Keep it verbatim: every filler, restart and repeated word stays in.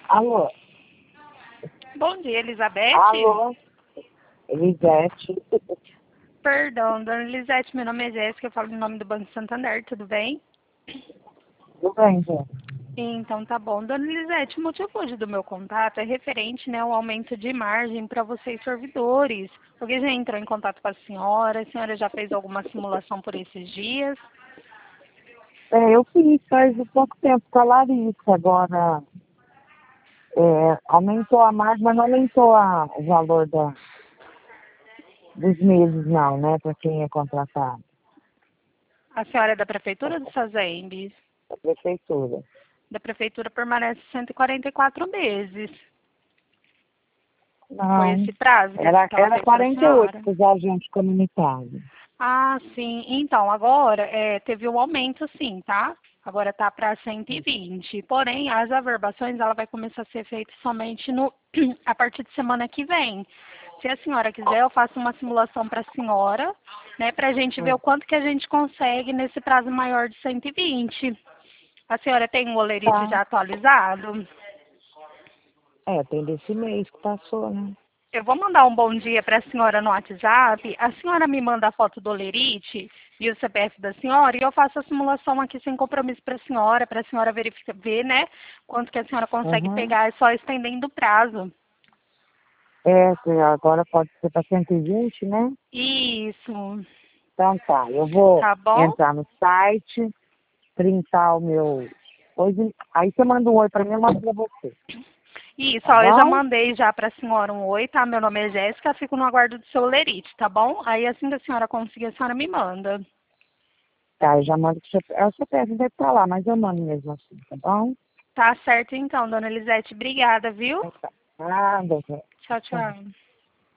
Alô? Bom dia, Elizabeth. Alô? Elisete. Perdão, dona Elisete, meu nome é Jéssica, eu falo em nome do Banco Santander, tudo bem? Tudo bem, gente? Então tá bom. Dona Elisete, o motivo hoje do meu contato é referente, né, ao aumento de margem para vocês servidores. Alguém já entrou em contato com a senhora? A senhora já fez alguma simulação por esses dias? É, eu fiz faz pouco tempo com a Larissa, agora é, aumentou a margem, mas não aumentou a, o valor da, dos meses não, né, para quem é contratado, A senhora é da Prefeitura do Sazembe? da prefeitura. Da Prefeitura permanece cento e quarenta e quatro meses. Foi Não, esse prazo que era, que ela era fez para a quarenta e oito senhora? para os agentes comunitários. Ah, sim. Então, agora é, teve um aumento, sim, tá? Agora tá para cento e vinte. Porém, as averbações ela vai começar a ser feita somente no, a partir de semana que vem. Se a senhora quiser, eu faço uma simulação para a senhora, né, para a gente ver o quanto que a gente consegue nesse prazo maior de cento e vinte. A senhora tem um olerite Tá. já atualizado? É, tem desse mês que passou, né? Eu vou mandar um bom dia para a senhora no WhatsApp. A senhora me manda a foto do olerite e o C P F da senhora e eu faço a simulação aqui sem compromisso para a senhora, para a senhora verificar, ver, né, quanto que a senhora consegue Uhum. pegar, é só estendendo o prazo. É, que agora pode ser para cento e vinte, né? Isso, Então tá, eu vou tá bom? entrar no site, printar o meu coisa, aí você manda um oi para mim, eu mando para você, Isso, tá ó, eu já bom? mandei já para a senhora um oi, tá? Meu nome é Jéssica, fico no aguardo do seu olerite, tá bom? Aí assim que a senhora conseguir, a senhora me manda. Tá, eu já mando pro C P F, é, o C P F deve estar lá, mas eu mando mesmo assim, tá bom? Tá certo então, dona Elisete. Obrigada, viu? Então tá. Ah, doutor. Tchau, tchau.